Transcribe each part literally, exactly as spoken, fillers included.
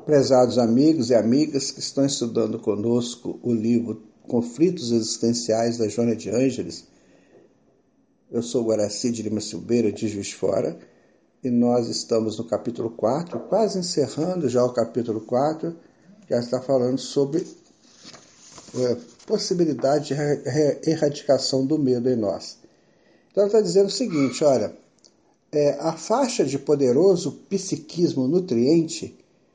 Prezados amigos e amigas que estão estudando conosco o livro Conflitos Existenciais da Joana de Ângeles, eu sou Guaraci de Lima Silveira, de Juiz de Fora, e nós estamos no capítulo quatro, quase encerrando já o capítulo quatro, que já está falando sobre a possibilidade de erradicação do medo em nós. Então ela está dizendo o seguinte, olha, é, a faixa de poderoso psiquismo nutriente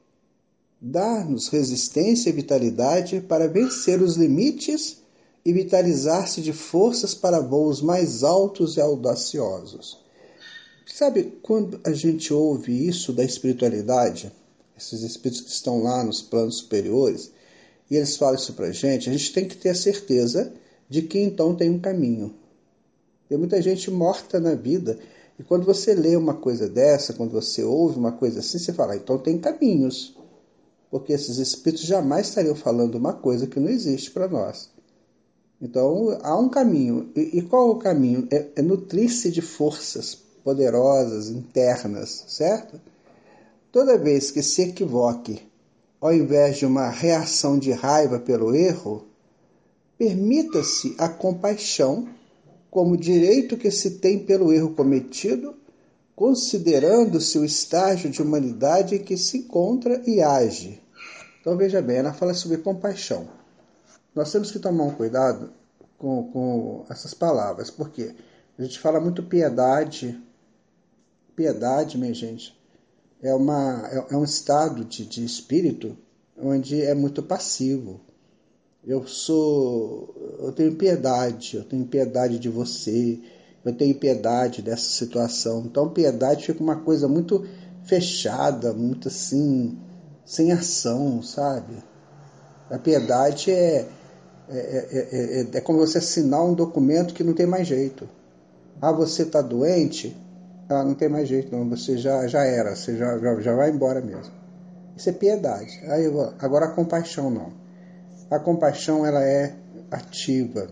dá-nos resistência e vitalidade para vencer os limites e vitalizar-se de forças para voos mais altos e audaciosos. Sabe, quando a gente ouve isso da espiritualidade, esses espíritos que estão lá nos planos superiores, e eles falam isso para a gente, a gente tem que ter a certeza de que então tem um caminho. Tem muita gente morta na vida, e quando você lê uma coisa dessa, quando você ouve uma coisa assim, você fala, então tem caminhos. Porque esses espíritos jamais estariam falando uma coisa que não existe para nós. Então, há um caminho. E, e qual é o caminho? É, é nutrir-se de forças poderosas, internas, certo? Toda vez que se equivoque, ao invés de uma reação de raiva pelo erro, permita-se a compaixão como direito que se tem pelo erro cometido, considerando-se o estágio de humanidade em que se encontra e age. Então, veja bem, ela fala sobre compaixão. Nós temos que tomar um cuidado com, com essas palavras, porque a gente fala muito piedade. Piedade, minha gente, é, uma, é, é um estado de, de espírito onde é muito passivo. Eu sou, eu tenho piedade, eu tenho piedade de você, eu tenho piedade dessa situação. Então, piedade fica uma coisa muito fechada, muito assim, sem ação, sabe? A piedade é, é, é, é, é como você assinar um documento que não tem mais jeito. Ah, você está doente? Ah, não tem mais jeito não, você já, já era, você já, já, já vai embora mesmo. Isso é piedade. Aí, agora a compaixão não. A compaixão ela é ativa.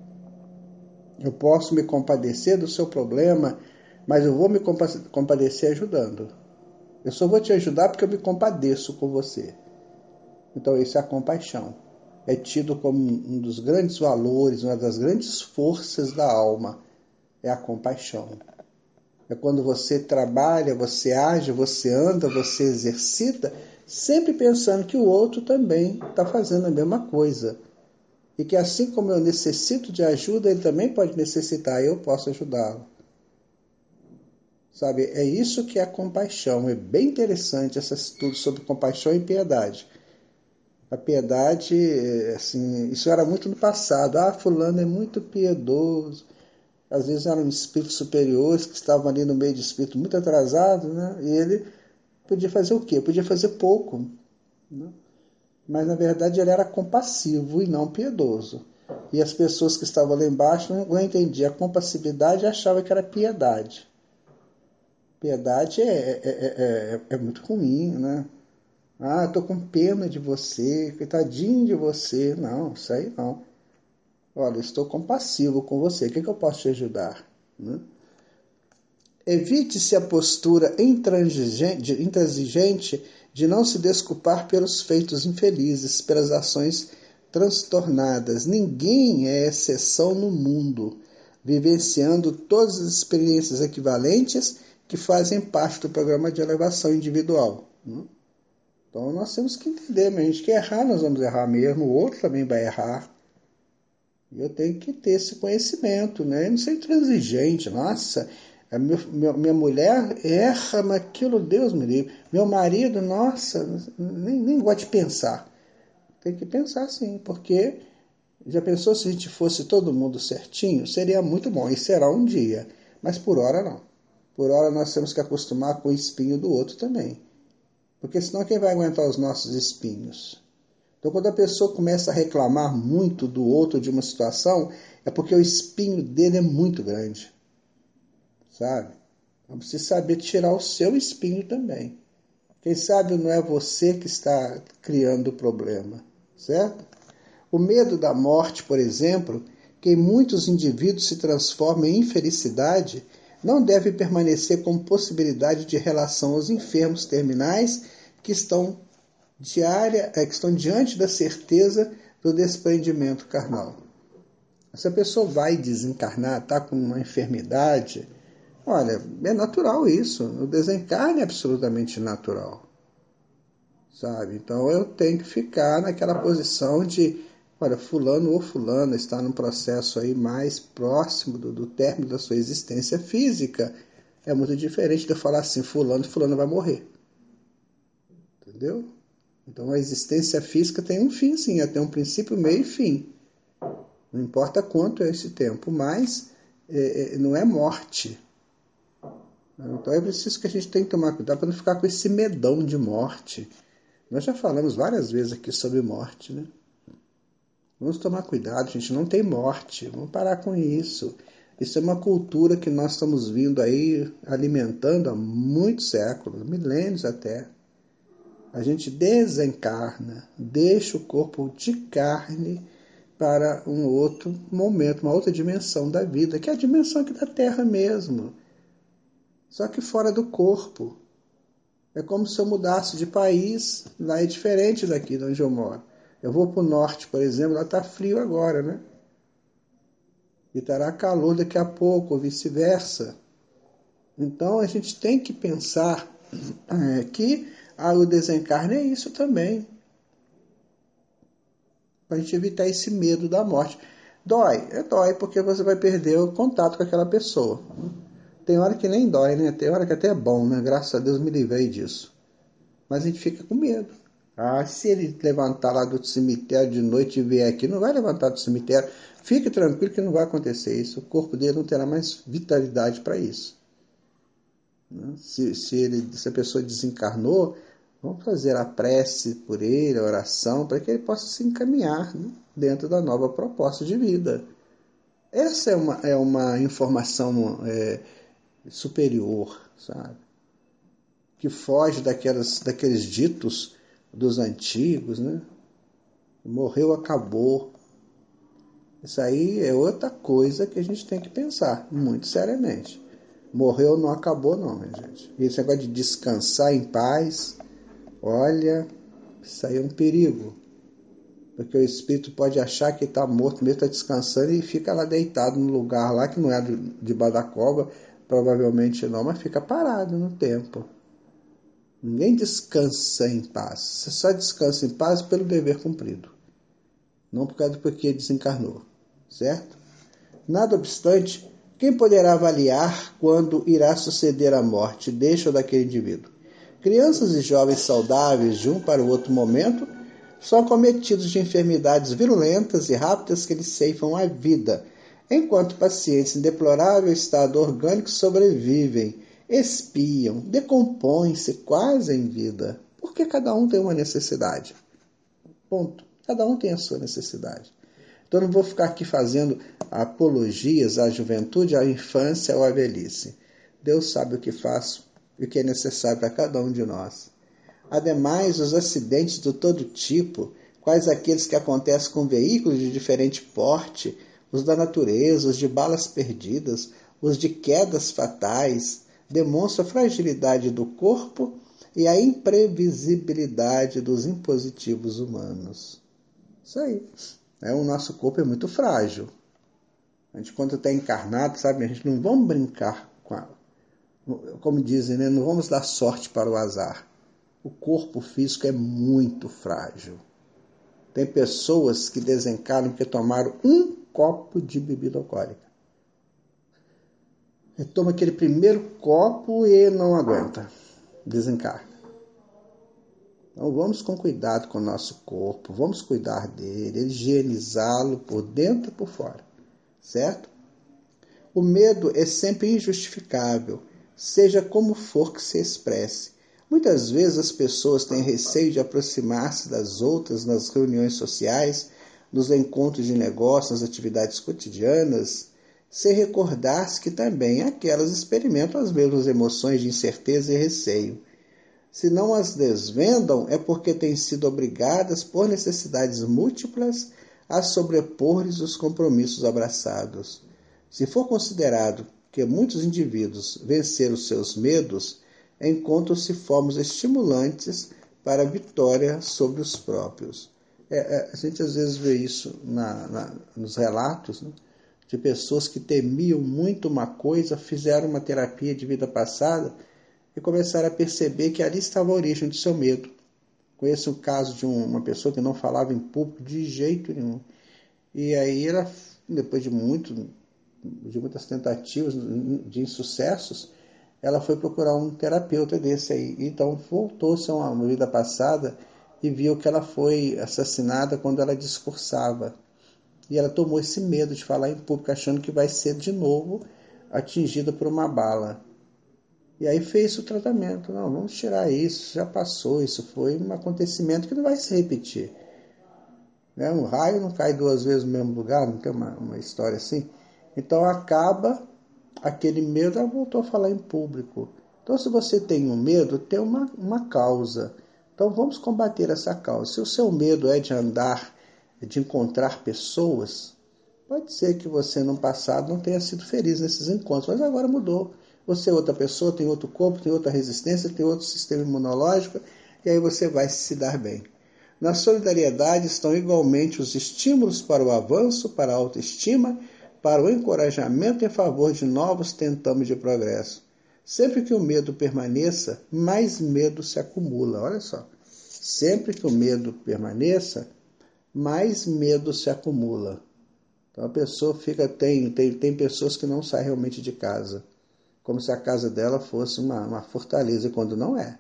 Eu posso me compadecer do seu problema, mas eu vou me compadecer ajudando. Eu só vou te ajudar porque eu me compadeço com você. Então isso é a compaixão. É tido como um dos grandes valores, uma das grandes forças da alma. É a compaixão. É quando você trabalha, você age, você anda, você exercita, sempre pensando que o outro também está fazendo a mesma coisa. E que assim como eu necessito de ajuda, ele também pode necessitar e eu posso ajudá-lo. Sabe, é isso que é a compaixão. É bem interessante esse estudo sobre compaixão e piedade. A piedade, assim, isso era muito no passado. Ah, fulano é muito piedoso. Às vezes eram espíritos superiores que estavam ali no meio de espírito muito atrasados, né? E ele podia fazer o quê? Podia fazer pouco, né? Mas na verdade ele era compassivo e não piedoso. E as pessoas que estavam lá embaixo não entendiam a compassividade e achavam que era piedade. Piedade é, é, é, é, é muito ruim, né? Ah, estou com pena de você, coitadinho de você. Não, isso aí não. Olha, estou compassivo com você, o que, que eu posso te ajudar? Né? Evite-se a postura intransigente, intransigente de não se desculpar pelos feitos infelizes, pelas ações transtornadas. Ninguém é exceção no mundo, vivenciando todas as experiências equivalentes que fazem parte do programa de elevação individual. Né? Então nós temos que entender, mas a gente quer errar, nós vamos errar mesmo, o outro também vai errar. E eu tenho que ter esse conhecimento, né? Eu não ser intransigente, nossa, a meu, meu, minha mulher erra, mas aquilo, Deus me livre. Meu marido, nossa, nem, nem gosto de pensar. Tem que pensar sim, porque já pensou se a gente fosse todo mundo certinho? Seria muito bom, e será um dia, mas por hora não. Por hora nós temos que acostumar com o espinho do outro também. Porque senão quem vai aguentar os nossos espinhos? Então quando a pessoa começa a reclamar muito do outro de uma situação, é porque o espinho dele é muito grande. Sabe? Então precisa saber tirar o seu espinho também. Quem sabe não é você que está criando o problema, certo? O medo da morte, por exemplo, que em muitos indivíduos se transforma em infelicidade, não deve permanecer como possibilidade de relação aos enfermos terminais que estão diária, é, que estão diante da certeza do desprendimento carnal. Se a pessoa vai desencarnar, está com uma enfermidade, olha, é natural isso. O desencarne é absolutamente natural. Sabe? Então eu tenho que ficar naquela posição de, olha, fulano ou fulana está num processo aí mais próximo do, do término da sua existência física. É muito diferente de eu falar assim, fulano, fulano vai morrer. Entendeu? Então a existência física tem um fim, sim, tem um princípio, meio e fim. Não importa quanto é esse tempo, mas é, é, não é morte. Então é preciso que a gente tenha que tomar cuidado para não ficar com esse medão de morte. Nós já falamos várias vezes aqui sobre morte, né? Vamos tomar cuidado, gente, não tem morte. Vamos parar com isso. Isso é uma cultura que nós estamos vindo aí alimentando há muitos séculos, milênios até. A gente desencarna, deixa o corpo de carne para um outro momento, uma outra dimensão da vida, que é a dimensão aqui da Terra mesmo. Só que fora do corpo. É como se eu mudasse de país, lá é diferente daqui de onde eu moro. Eu vou para o norte, por exemplo, lá está frio agora, né? E estará calor daqui a pouco, ou vice-versa. Então a gente tem que pensar é, que ah, o desencarne é isso também. Para a gente evitar esse medo da morte. Dói, é dói, porque você vai perder o contato com aquela pessoa. Tem hora que nem dói, né? Tem hora que até é bom, né? Graças a Deus me livrei disso. Mas a gente fica com medo. Ah, se ele levantar lá do cemitério de noite e vier aqui, não vai levantar do cemitério. Fique tranquilo que não vai acontecer isso. O corpo dele não terá mais vitalidade para isso. Se, se, ele, se a pessoa desencarnou, vamos fazer a prece por ele, a oração, para que ele possa se encaminhar, né, dentro da nova proposta de vida. Essa é uma, é uma informação é, superior, sabe? Que foge daquelas, daqueles ditos dos antigos, né? Morreu, acabou. Isso aí é outra coisa que a gente tem que pensar, muito seriamente. Morreu, não acabou não, minha gente. Esse negócio de descansar em paz, olha, isso aí é um perigo. Porque o espírito pode achar que está morto, mesmo está descansando e fica lá deitado no lugar lá, que não é debaixo da cova, provavelmente não, mas fica parado no tempo. Ninguém descansa em paz. Você só descansa em paz pelo dever cumprido. Não por causa do porquê desencarnou. Certo? Nada obstante, quem poderá avaliar quando irá suceder a morte deste ou daquele indivíduo? Crianças e jovens saudáveis, de um para o outro momento, são acometidos de enfermidades virulentas e rápidas que lhes ceifam a vida, enquanto pacientes em deplorável estado orgânico sobrevivem, espiam, decompõem-se quase em vida, porque cada um tem uma necessidade. Ponto. Cada um tem a sua necessidade. Então, eu não vou ficar aqui fazendo apologias à juventude, à infância ou à velhice. Deus sabe o que faz e o que é necessário para cada um de nós. Ademais, os acidentes de todo tipo, quais aqueles que acontecem com veículos de diferente porte, os da natureza, os de balas perdidas, os de quedas fatais, demonstram a fragilidade do corpo e a imprevisibilidade dos impositivos humanos. Isso aí. É, o nosso corpo é muito frágil. A gente, quando está encarnado, sabe, a gente não vamos brincar com a, como dizem, né? Não vamos dar sorte para o azar. O corpo físico é muito frágil. Tem pessoas que desencarnam porque tomaram um copo de bebida alcoólica. Ele toma aquele primeiro copo e não aguenta. Desencarna. Então vamos com cuidado com o nosso corpo, vamos cuidar dele, higienizá-lo por dentro e por fora, certo? O medo é sempre injustificável, seja como for que se expresse. Muitas vezes as pessoas têm receio de aproximar-se das outras nas reuniões sociais, nos encontros de negócios, nas atividades cotidianas, sem recordar-se que também aquelas experimentam as mesmas emoções de incerteza e receio. Se não as desvendam, é porque têm sido obrigadas por necessidades múltiplas a sobrepor-lhes os compromissos abraçados. Se for considerado que muitos indivíduos venceram seus medos, encontram-se formas estimulantes para a vitória sobre os próprios. É, é, a gente às vezes vê isso na, na, nos relatos, né, de pessoas que temiam muito uma coisa, fizeram uma terapia de vida passada e começaram a perceber que ali estava a origem do seu medo. Conheço um caso de um, uma pessoa que não falava em público de jeito nenhum. E aí ela, depois de, muito, de muitas tentativas, de insucessos, ela foi procurar um terapeuta desse aí. Então voltou-se a uma, uma vida passada e viu que ela foi assassinada quando ela discursava. E ela tomou esse medo de falar em público, achando que vai ser de novo atingida por uma bala. E aí fez o tratamento. Não, vamos tirar isso, já passou, isso foi um acontecimento que não vai se repetir. Né? Um raio não cai duas vezes no mesmo lugar, não tem uma, uma história assim? Então acaba aquele medo, ela voltou a falar em público. Então se você tem um medo, tem uma, uma causa. Então vamos combater essa causa. Se o seu medo é de andar, de encontrar pessoas, pode ser que você no passado não tenha sido feliz nesses encontros, mas agora mudou. Você é outra pessoa, tem outro corpo, tem outra resistência, tem outro sistema imunológico, e aí você vai se dar bem. Na solidariedade estão igualmente os estímulos para o avanço, para a autoestima, para o encorajamento em favor de novos tentames de progresso. Sempre que o medo permaneça, mais medo se acumula. Olha só. Sempre que o medo permaneça, mais medo se acumula. Então a pessoa fica, tem, tem, tem pessoas que não saem realmente de casa, como se a casa dela fosse uma, uma fortaleza, quando não é.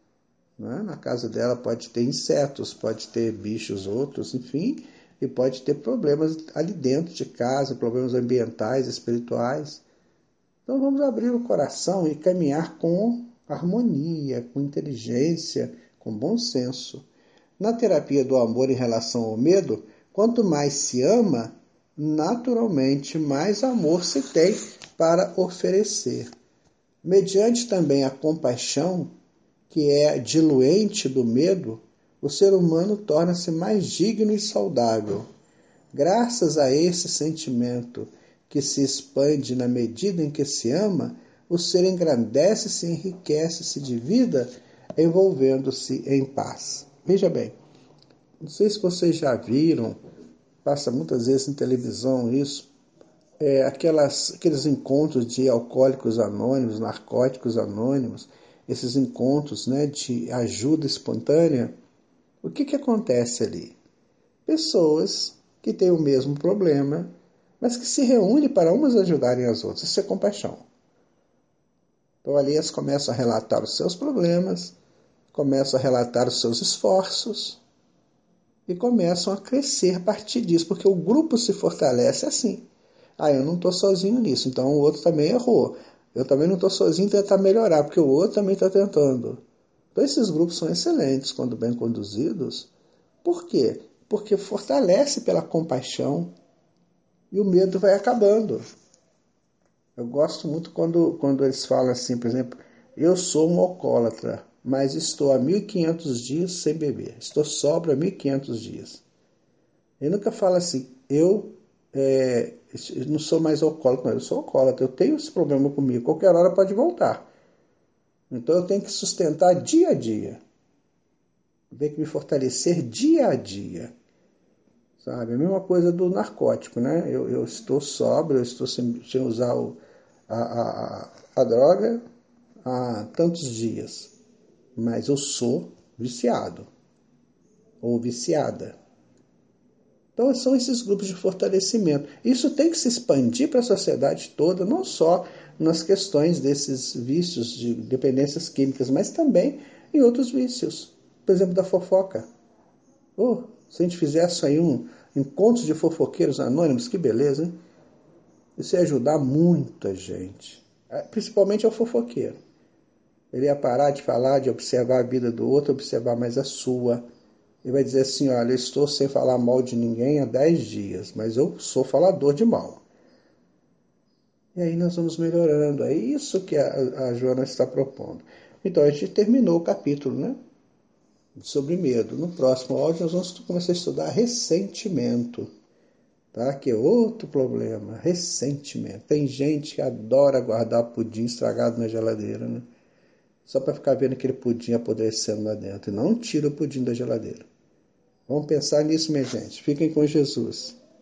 Não é. Na casa dela pode ter insetos, pode ter bichos outros, enfim, e pode ter problemas ali dentro de casa, problemas ambientais, espirituais. Então vamos abrir o coração e caminhar com harmonia, com inteligência, com bom senso. Na terapia do amor em relação ao medo, quanto mais se ama, naturalmente mais amor se tem para oferecer. Mediante também a compaixão, que é diluente do medo, o ser humano torna-se mais digno e saudável. Graças a esse sentimento que se expande na medida em que se ama, o ser engrandece-se e enriquece-se de vida, envolvendo-se em paz. Veja bem, não sei se vocês já viram, passa muitas vezes em televisão isso, é, aquelas, aqueles encontros de alcoólicos anônimos, narcóticos anônimos, esses encontros, né, de ajuda espontânea. O que, que acontece ali? Pessoas que têm o mesmo problema, mas que se reúnem para umas ajudarem as outras. Isso é compaixão. Então ali elas começam a relatar os seus problemas, começam a relatar os seus esforços e começam a crescer a partir disso, porque o grupo se fortalece assim. Ah, eu não estou sozinho nisso, então o outro também errou. Eu também não estou sozinho em tentar melhorar, porque o outro também está tentando. Então esses grupos são excelentes quando bem conduzidos. Por quê? Porque fortalece pela compaixão e o medo vai acabando. Eu gosto muito quando, quando eles falam assim, por exemplo, eu sou um alcoólatra, mas estou há mil e quinhentos dias sem beber. Estou sóbrio há mil e quinhentos dias. Ele nunca fala assim, eu, é, eu não sou mais alcoólico, não, eu sou alcoólatra, eu tenho esse problema comigo, qualquer hora pode voltar. Então eu tenho que sustentar dia a dia. Eu tenho que me fortalecer dia a dia. Sabe? A mesma coisa do narcótico, né? Eu, eu estou sóbrio, eu estou sem, sem usar o, a, a, a droga há tantos dias, mas eu sou viciado ou viciada. Então são esses grupos de fortalecimento. Isso tem que se expandir para a sociedade toda, não só nas questões desses vícios de dependências químicas, mas também em outros vícios. Por exemplo, da fofoca. Oh, se a gente fizesse aí um encontro de fofoqueiros anônimos, que beleza, hein? Isso ia ajudar muita gente. Principalmente ao fofoqueiro. Ele ia parar de falar, de observar a vida do outro, observar mais a sua. Ele vai dizer assim, olha, eu estou sem falar mal de ninguém há dez dias, mas eu sou falador de mal. E aí nós vamos melhorando. É isso que a, a Joana está propondo. Então a gente terminou o capítulo, né? Sobre medo. No próximo áudio nós vamos começar a estudar ressentimento, tá? Que é outro problema, ressentimento. Tem gente que adora guardar pudim estragado na geladeira, né? só para ficar vendo aquele pudim apodrecendo lá dentro. E não tira o pudim da geladeira. Vamos pensar nisso, minha gente. Fiquem com Jesus.